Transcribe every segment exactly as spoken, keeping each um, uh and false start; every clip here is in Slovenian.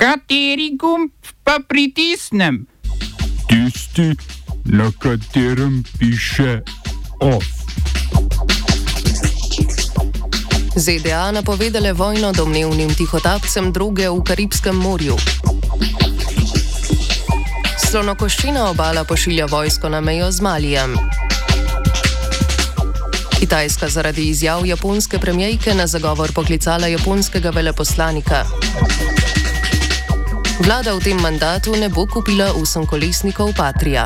Kateri gumb pa pritisnem? Tisti, na katerem piše OF. Z D A napovedale vojno domnevnim tihotapcem droge v Karibskem morju. Slonokoščena obala pošilja vojsko na mejo z Malijem. Kitajska zaradi izjav japonske premierke na zagovor poklicala japonskega veleposlanika. Vlada v tem mandatu ne bo kupila osemkolesnikov Patria.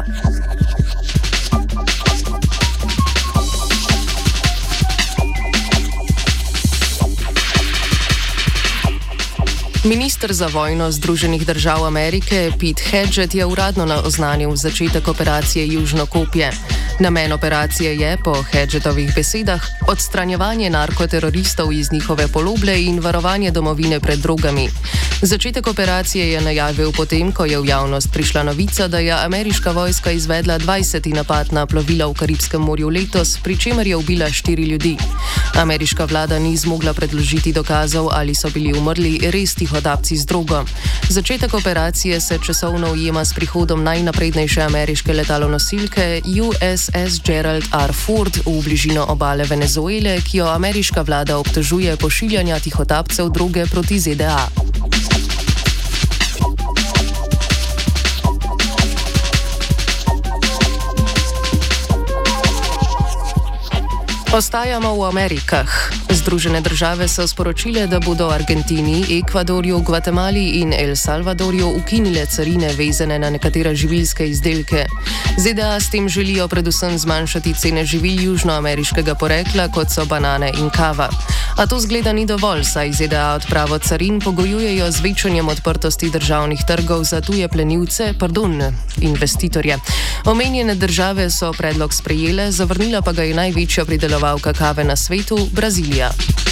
Minister za vojno Združenih držav Amerike Pete Hegseth je uradno oznanil začetek operacije Južno kopje. Namen operacije je, po Hegsethovih besedah, odstranjevanje narkoteroristov iz njihove poloble in varovanje domovine pred drogami. Začetek operacije je najavil potem, ko je v javnost prišla novica, da je ameriška vojska izvedla dvajseti napad na plovila v Karibskem morju letos, pri čemer je ubila štiri ljudi. Ameriška vlada ni zmogla predložiti dokazov, ali so bili umrli res tihotapci z drogo. Začetek operacije se časovno ujema s prihodom najnaprednejše ameriške letalonosilke U S S Gerald R. Ford v bližino obale Venezuele, ki jo ameriška vlada obtožuje pošiljanja tihotapcev droge proti Z D A. Ostajamo v Amerikah. Združene države so sporočile, da bodo Argentini, Ekvadorju, Gvatemali in El Salvadorju ukinile carine vezane na nekatere živilske izdelke. Z D A s tem želijo predvsem zmanjšati cene živil južnoameriškega porekla, kot so banane in kava. A to zgleda ni dovolj, saj Z D A odpravo carin pogojujejo z večanjem odprtosti državnih trgov za tuje plenilce, pardon, investitorje. Omenjene države so predlog sprejele, zavrnila pa ga je največja pridelovalka kave na svetu, Brazilija.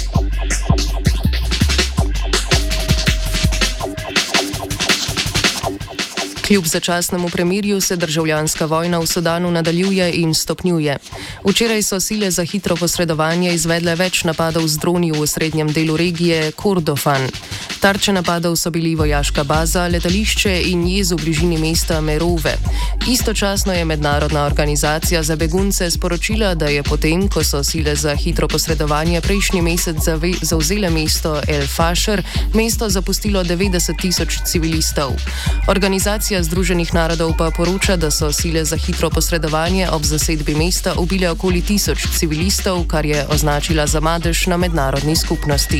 Kljub začasnemu premirju se državljanska vojna v Sudanu nadaljuje in stopnjuje. Včeraj so sile za hitro posredovanje izvedle več napadov z droni v osrednjem delu regije Kordofan. Tarče napadov so bili vojaška baza, letališče in jez v bližini mesta Merove. Istočasno je mednarodna organizacija za begunce sporočila, da je potem, ko so sile za hitro posredovanje prejšnji mesec zavzele mesto El Fasher, mesto zapustilo devetdeset tisoč civilistov. Organizacija Združenih narodov pa poroča, da so sile za hitro posredovanje ob zasedbi mesta ubile okoli tisoč civilistov, kar je označila za madež na mednarodni skupnosti.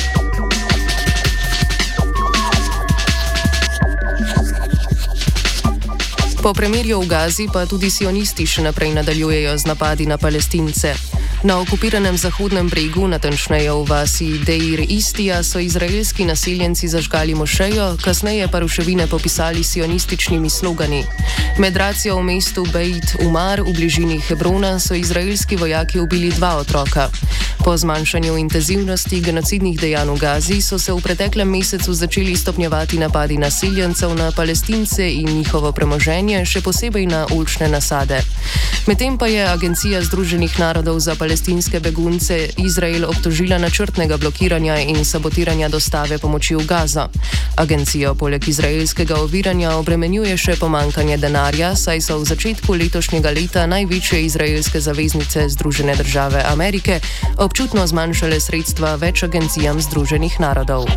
Po premirju v Gazi pa tudi sionisti še naprej nadaljujejo z napadi na Palestince. Na okupiranem Zahodnem bregu, natančneje v vasi Deir Istija, so izraelski naseljenci zažgali mošejo, kasneje pa ruševine popisali sionističnimi slogani. Med racijo v mestu Beit Umar v bližini Hebrona so izraelski vojaki ubili dva otroka. Po zmanjšanju intenzivnosti genocidnih dejanj v Gazi so se v preteklem mesecu začeli stopnjevati napadi naseljencev na Palestince in njihovo premoženje, še posebej na oljčne nasade. Medtem pa je Agencija Združenih narodov za palestinske begunce Izrael obtožila načrtnega blokiranja in sabotiranja dostave pomoči v Gazo. Agencijo poleg izraelskega oviranja obremenjuje še pomankanje denarja, saj so v začetku letošnjega leta največje izraelske zaveznice Združene države Amerike občutno zmanjšale sredstva več agencijam Združenih narodov.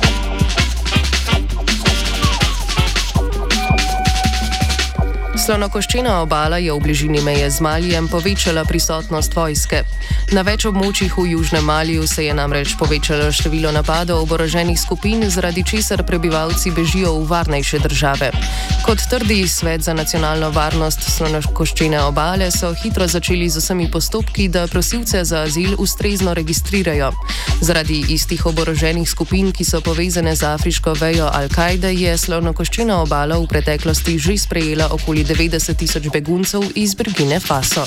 Slonokoščena obala je v bližini meje z Malijem povečala prisotnost vojske. Na več območjih v Južnem Maliju se je namreč povečalo število napadov oboroženih skupin, zaradi česar prebivalci bežijo v varnejše države. Kot trdi Svet za nacionalno varnost Slonokoščene obale, so hitro začeli z vsemi postopki, da prosilce za azil ustrezno registrirajo. Zaradi istih oboroženih skupin, ki so povezane z afriško vejo Al-Kaide, je Slonokoščena obala v preteklosti že sprejela okoli devetdeset tisoč beguncev iz Burkine Faso.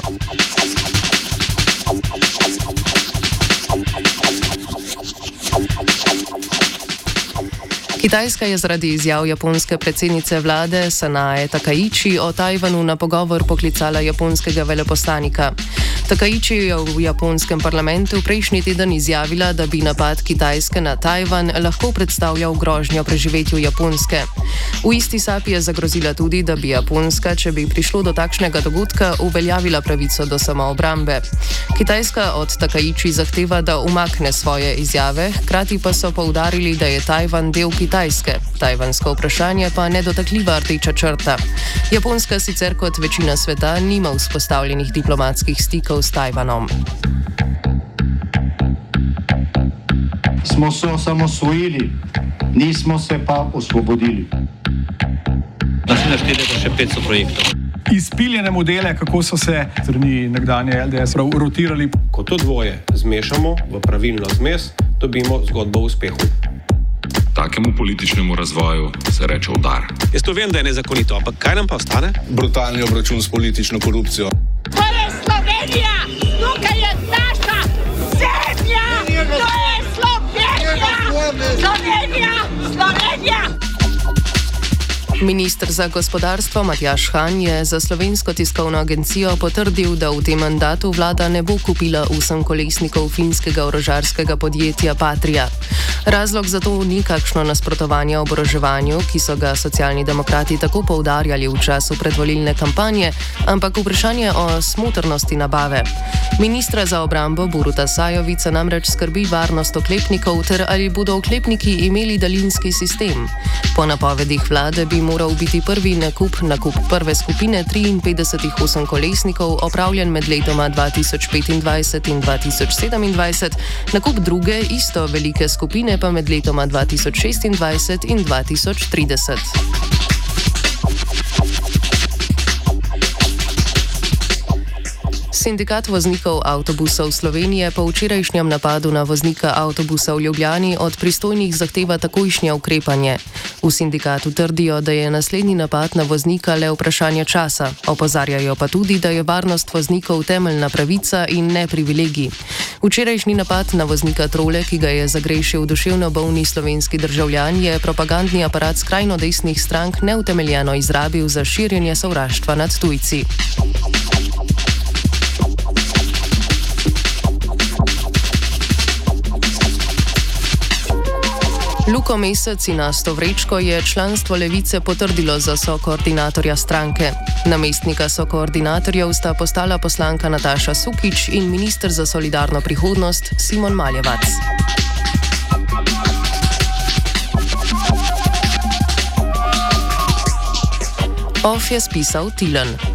Kitajska je zaradi izjav japonske predsednice vlade Sanae Takaichi o Tajvanu na pogovor poklicala japonskega veleposlanika. Takaiči je v japonskem parlamentu prejšnji teden izjavila, da bi napad Kitajske na Tajvan lahko predstavljal grožnjo preživetju Japonske. V isti sapi je zagrozila tudi, da bi Japonska, če bi prišlo do takšnega dogodka, uveljavila pravico do samoobrambe. Kitajska od Takaiči zahteva, da umakne svoje izjave, hkrati pa so poudarili, da je Tajvan del Kitajske. Tajvansko vprašanje pa nedotakljiva rdeča črta. Japonska sicer kot večina sveta nima vzpostavljenih diplomatskih stikov s Tajvanom. Smo se osamosvojili, nismo se pa osvobodili. Naslednje število še petsto projektov. Izpiljene modele, kako so se strani nekdanje L D S rotirali. Ko to dvoje zmešamo v pravilno zmes, dobimo zgodbo o uspehu. Takemu političnemu razvoju se reče udar. Jaz to vem, da je nezakonito, ampak kaj nam pa ostane? Brutalni obračun s politično korupcijo. To je Slovenija! Tukaj je naša zemlja! To je Slovenija! Slovenija! Slovenija! Ministr za gospodarstvo Matjaž Han je za Slovensko tiskovno agencijo potrdil, da v tem mandatu vlada ne bo kupila osemkolesnikov finskega orožarskega podjetja Patria. Razlog za to ni kakšno nasprotovanje oboroževanju, ki so ga socialni demokrati tako poudarjali v času predvolilne kampanje, ampak vprašanje o smotrnosti nabave. Ministra za obrambo Boruta Sajovica namreč skrbi varnost oklepnikov ter ali bodo oklepniki imeli daljinski sistem. Po napovedih vlade bi moral biti prvi nakup, nakup prve skupine triinpetdesetih osemkolesnikov opravljen med letoma dva tisoč petindvajset in dva tisoč sedemindvajset, nakup druge isto velike skupine pa med letoma dva tisoč šestindvajset in dva tisoč trideset. Sindikat voznikov avtobusov Slovenije po včerajšnjem napadu na voznika avtobusa v Ljubljani od pristojnih zahteva takojšnje ukrepanje. V sindikatu trdijo, da je naslednji napad na voznika le vprašanje časa. Opozarjajo pa tudi, da je varnost voznikov temeljna pravica in ne privilegij. Včerajšnji napad na voznika trole, ki ga je zagrešil duševno bolni slovenski državljan, je propagandni aparat skrajno desnih strank neutemeljeno izrabil za širjenje sovraštva nad tujci. Luko Mesec in Asto Vrečko je članstvo Levice potrdilo za sokoordinatorja stranke. Namestnika sokoordinatorjev sta postala poslanka Nataša Sukič in minister za solidarno prihodnost Simon Maljevac. Of je spisal Tilen.